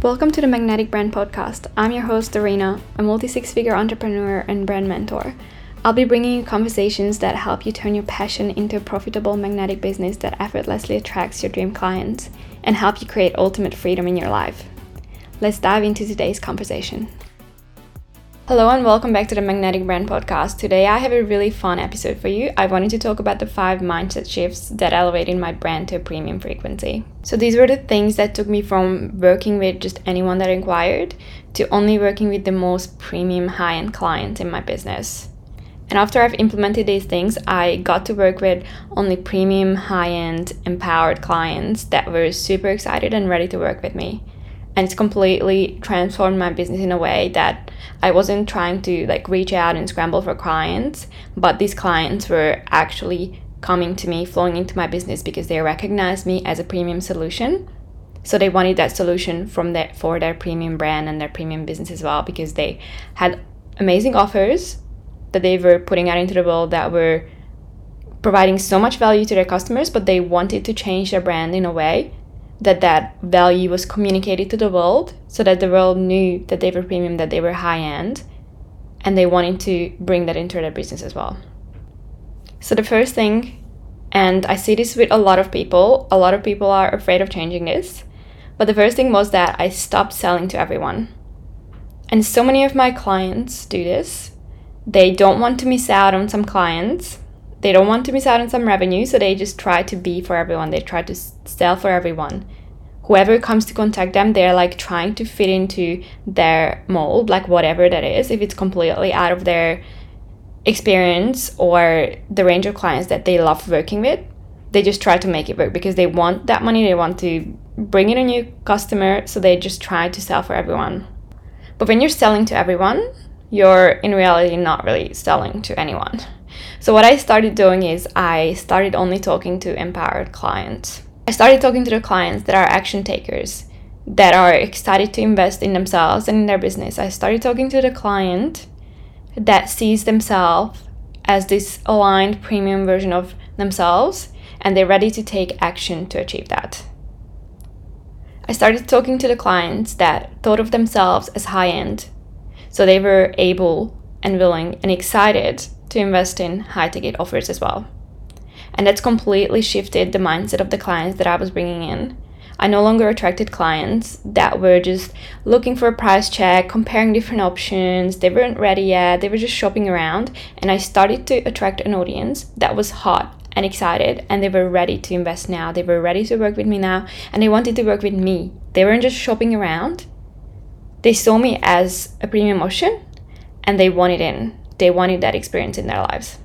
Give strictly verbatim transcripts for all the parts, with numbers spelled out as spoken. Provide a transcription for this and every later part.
Welcome to the Magnetic Brand Podcast. I'm your host, Dorina, a multi-six-figure entrepreneur and brand mentor. I'll be bringing you conversations that help you turn your passion into a profitable magnetic business that effortlessly attracts your dream clients and help you create ultimate freedom in your life. Let's dive into today's conversation. Hello and welcome back to the Magnetic Brand Podcast. Today I have a really fun episode for you. I wanted to talk about the five mindset shifts that elevated my brand to a premium frequency. So these were the things that took me from working with just anyone that inquired to only working with the most premium high-end clients in my business. And after I've implemented these things, I got to work with only premium high-end empowered clients that were super excited and ready to work with me. And it's completely transformed my business in a way that I wasn't trying to like reach out and scramble for clients, but these clients were actually coming to me, flowing into my business because they recognized me as a premium solution. So they wanted that solution from their, for their premium brand and their premium business as well, because they had amazing offers that they were putting out into the world that were providing so much value to their customers, but they wanted to change their brand in a way that that value was communicated to the world so that the world knew that they were premium, that they were high-end, and they wanted to bring that into their business as well. So the first thing, and I see this with a lot of people, a lot of people are afraid of changing this, but the first thing was that I stopped selling to everyone. And so many of my clients do this. They don't want to miss out on some clients. They don't want to miss out on some revenue, so they just try to be for everyone. They try to sell for everyone. Whoever comes to contact them, they're like trying to fit into their mold, like whatever that is. If it's completely out of their experience or the range of clients that they love working with, they just try to make it work because they want that money. They want to bring in a new customer, so they just try to sell for everyone. But when you're selling to everyone, you're in reality not really selling to anyone. So what I started doing is I started only talking to empowered clients. I started talking to the clients that are action takers, that are excited to invest in themselves and in their business. I started talking to the client that sees themselves as this aligned premium version of themselves, and they're ready to take action to achieve that. I started talking to the clients that thought of themselves as high-end, so they were able and willing and excited to invest in high-ticket offers as well. And that's completely shifted the mindset of the clients that I was bringing in. I no longer attracted clients that were just looking for a price check, comparing different options. They weren't ready yet. They were just shopping around. And I started to attract an audience that was hot and excited, and they were ready to invest now. They were ready to work with me now, and they wanted to work with me. They weren't just shopping around. They saw me as a premium option, and they wanted in. They wanted that experience in their lives.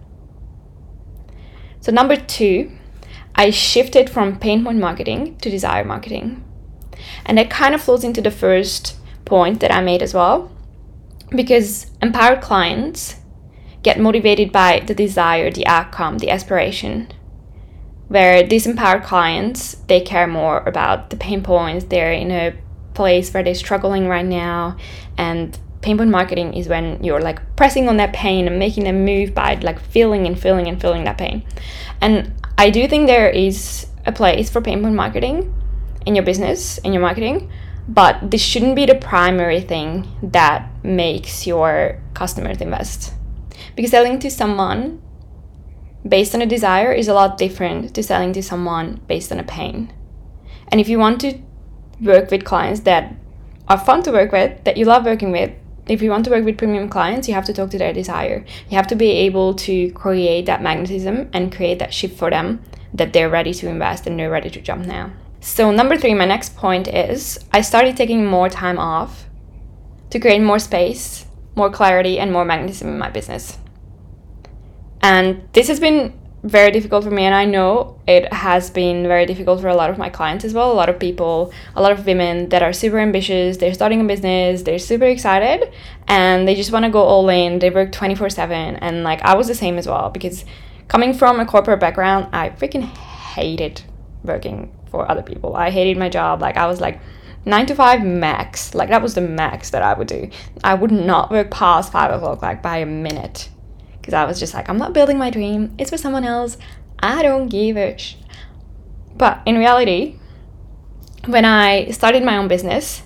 So number two, I shifted from pain point marketing to desire marketing. And that kind of flows into the first point that I made as well, because empowered clients get motivated by the desire, the outcome, the aspiration, where these empowered clients, they care more about the pain points. They're in a place where they're struggling right now, and pain point marketing is when you're like pressing on that pain and making them move by like feeling and feeling and feeling that pain. And I do think there is a place for pain point marketing in your business, in your marketing, but this shouldn't be the primary thing that makes your customers invest. Because selling to someone based on a desire is a lot different to selling to someone based on a pain. And if you want to work with clients that are fun to work with, that you love working with, if you want to work with premium clients, you have to talk to their desire. You have to be able to create that magnetism and create that shift for them, that they're ready to invest and they're ready to jump now. So number three, my next point is I started taking more time off to create more space, more clarity, and more magnetism in my business. And this has been very difficult for me, and I know it has been very difficult for a lot of my clients as well. A lot of people, a lot of women that are super ambitious, they're starting a business, they're super excited, and they just want to go all in. They work twenty-four seven, and like I was the same as well, because coming from a corporate background, I freaking hated working for other people. I hated my job. Like I was like nine to five max. Like that was the max that I would do. I would not work past five o'clock like by a minute. Because I was just like, I'm not building my dream. It's for someone else. I don't give a sh. But in reality, when I started my own business,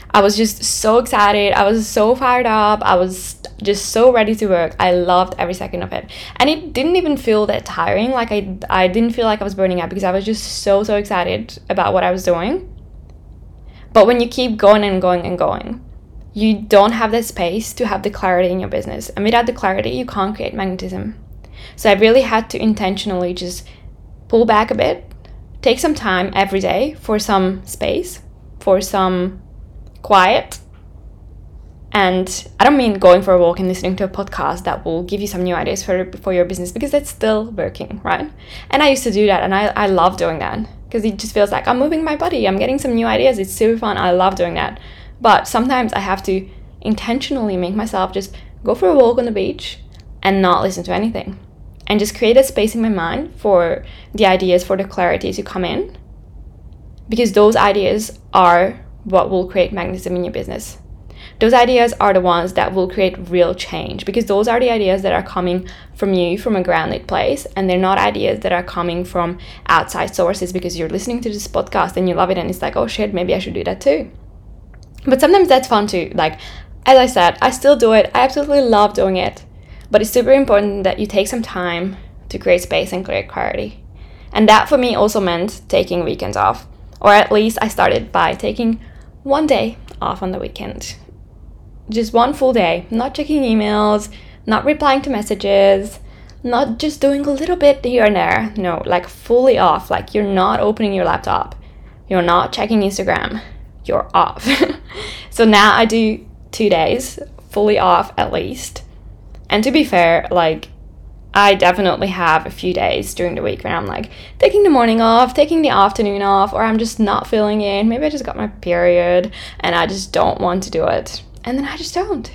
I was just so excited. I was so fired up. I was just so ready to work. I loved every second of it. And it didn't even feel that tiring. Like I, I didn't feel like I was burning out because I was just so, so excited about what I was doing. But when you keep going and going and going, you don't have that space to have the clarity in your business. And without the clarity, you can't create magnetism. So I really had to intentionally just pull back a bit, take some time every day for some space, for some quiet. And I don't mean going for a walk and listening to a podcast that will give you some new ideas for, for your business, because that's still working, right? And I used to do that, and I, I love doing that because it just feels like I'm moving my body. I'm getting some new ideas. It's super fun. I love doing that. But sometimes I have to intentionally make myself just go for a walk on the beach and not listen to anything, and just create a space in my mind for the ideas, for the clarity to come in, because those ideas are what will create magnetism in your business. Those ideas are the ones that will create real change, because those are the ideas that are coming from you, from a grounded place, and they're not ideas that are coming from outside sources because you're listening to this podcast and you love it and it's like, oh shit, maybe I should do that too. But sometimes that's fun too. Like, as I said, I still do it. I absolutely love doing it. But it's super important that you take some time to create space and create clarity. And that for me also meant taking weekends off. Or at least I started by taking one day off on the weekend. Just one full day, not checking emails, not replying to messages, not just doing a little bit here and there. No, like fully off. Like you're not opening your laptop. You're not checking Instagram. You're off. So now I do two days fully off at least. And to be fair, like I definitely have a few days during the week when I'm like taking the morning off, taking the afternoon off, or I'm just not feeling it. Maybe I just got my period and I just don't want to do it. And then I just don't.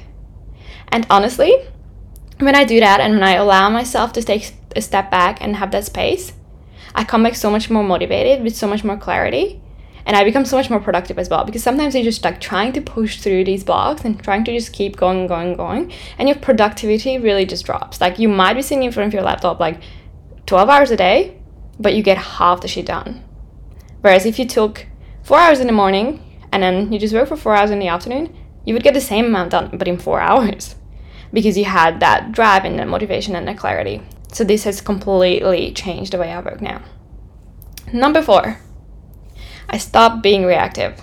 And honestly, when I do that and when I allow myself to take a step back and have that space, I come back so much more motivated with so much more clarity. And I become so much more productive as well, because sometimes you're just like trying to push through these blocks and trying to just keep going, going, going. And your productivity really just drops. Like you might be sitting in front of your laptop like twelve hours a day, but you get half the shit done. Whereas if you took four hours in the morning and then you just work for four hours in the afternoon, you would get the same amount done, but in four hours. Because you had that drive and the motivation and the clarity. So this has completely changed the way I work now. Number four. I stopped being reactive.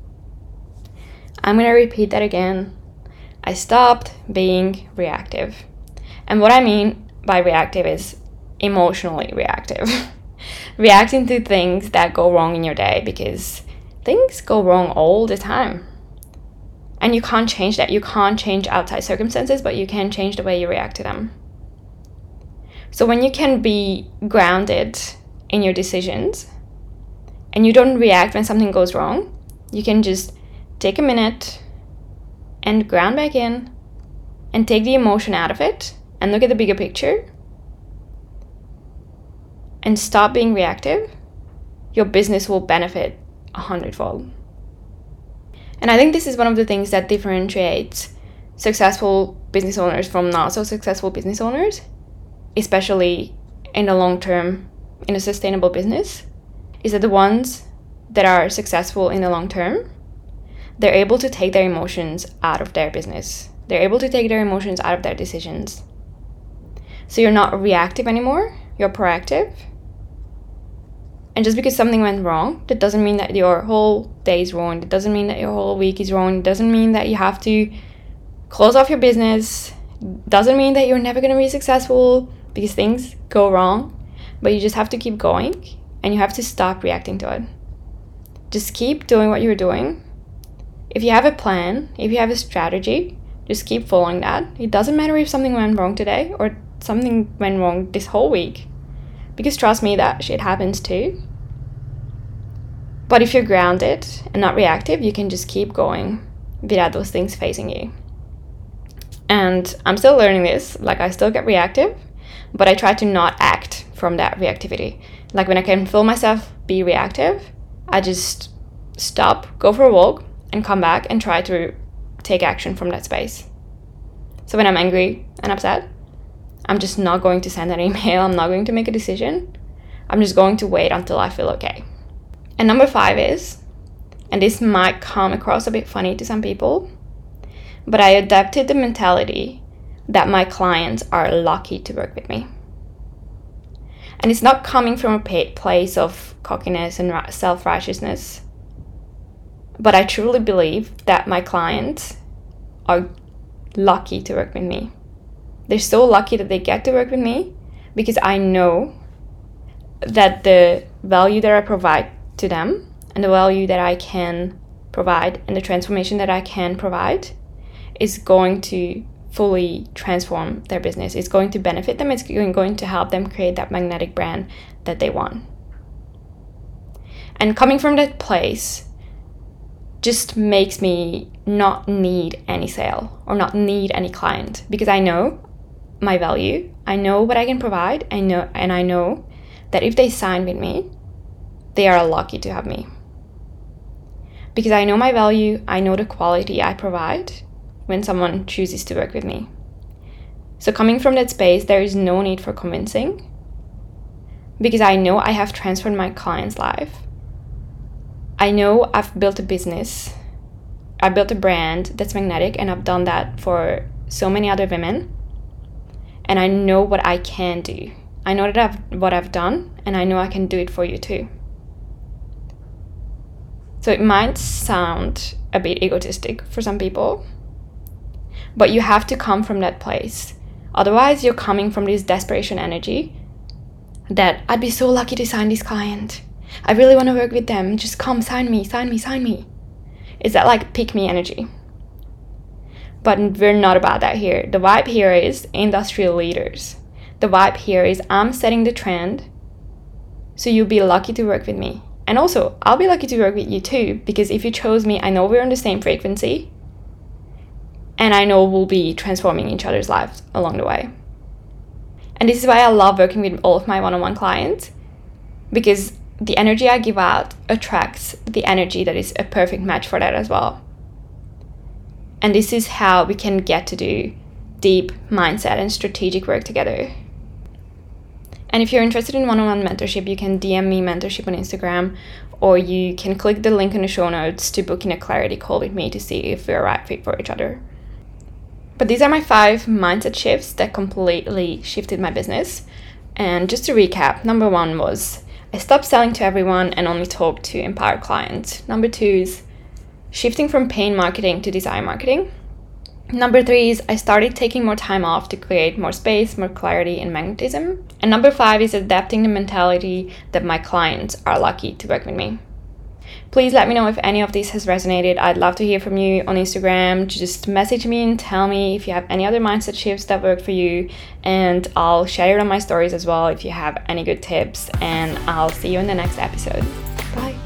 I'm going to repeat that again. I stopped being reactive. And what I mean by reactive is emotionally reactive. Reacting to things that go wrong in your day, because things go wrong all the time. And you can't change that. You can't change outside circumstances, but you can change the way you react to them. So when you can be grounded in your decisions, and you don't react when something goes wrong, you can just take a minute and ground back in and take the emotion out of it and look at the bigger picture and stop being reactive. Your business will benefit a hundredfold. And I think this is one of the things that differentiates successful business owners from not so successful business owners, especially in the long term, in a sustainable business, is that the ones that are successful in the long term, they're able to take their emotions out of their business. They're able to take their emotions out of their decisions. So you're not reactive anymore, you're proactive. And just because something went wrong, that doesn't mean that your whole day is ruined. It doesn't mean that your whole week is ruined. It doesn't mean that you have to close off your business. It doesn't mean that you're never going to be successful, because things go wrong. But you just have to keep going. And you have to stop reacting to it. Just keep doing what you're doing. If you have a plan, if you have a strategy, just keep following that. It doesn't matter if something went wrong today or something went wrong this whole week. Because trust me, that shit happens too. But if you're grounded and not reactive, you can just keep going without those things facing you. And I'm still learning this. Like, I still get reactive, but I try to not act from that reactivity. Like when I can feel myself be reactive, I just stop, go for a walk, and come back and try to take action from that space. So when I'm angry and upset, I'm just not going to send an email. I'm not going to make a decision. I'm just going to wait until I feel okay. And number five is, And this might come across a bit funny to some people, but I adapted the mentality that my clients are lucky to work with me. And it's not coming from a place of cockiness and self-righteousness, but I truly believe that my clients are lucky to work with me. They're so lucky that they get to work with me because I know that the value that I provide to them and the value that I can provide and the transformation that I can provide is going to fully transform their business. It's going to benefit them. It's going to help them create that magnetic brand that they want. And coming from that place just makes me not need any sale or not need any client, because I know my value. I know what I can provide. I know, and I know that if they sign with me, they are lucky to have me. Because I know my value, I know the quality I provide when someone chooses to work with me. So coming from that space, there is no need for convincing, because I know I have transformed my client's life. I know I've built a business, I built a brand that's magnetic, and I've done that for so many other women. And I know what I can do. I know that I've what I've done, and I know I can do it for you too. So it might sound a bit egotistic for some people, but you have to come from that place. Otherwise, you're coming from this desperation energy that I'd be so lucky to sign this client. I really want to work with them. Just come, sign me, sign me, sign me. Is that like pick me energy? But we're not about that here. The vibe here is industrial leaders. The vibe here is I'm setting the trend, so you'll be lucky to work with me. And also, I'll be lucky to work with you too, because if you chose me, I know we're on the same frequency, and I know we'll be transforming each other's lives along the way. And this is why I love working with all of my one-on-one clients, because the energy I give out attracts the energy that is a perfect match for that as well. And this is how we can get to do deep mindset and strategic work together. And if you're interested in one-on-one mentorship, you can D M me mentorship on Instagram, or you can click the link in the show notes to book in a clarity call with me to see if we're a right fit for each other. But these are my five mindset shifts that completely shifted my business. And just to recap, number one was I stopped selling to everyone and only talked to empowered clients. Number two is shifting from pain marketing to desire marketing. Number three is I started taking more time off to create more space, more clarity, and magnetism. And number five is adapting the mentality that my clients are lucky to work with me. Please let me know if any of this has resonated. I'd love to hear from you on Instagram. Just message me and tell me if you have any other mindset shifts that work for you. And I'll share it on my stories as well if you have any good tips. And I'll see you in the next episode. Bye.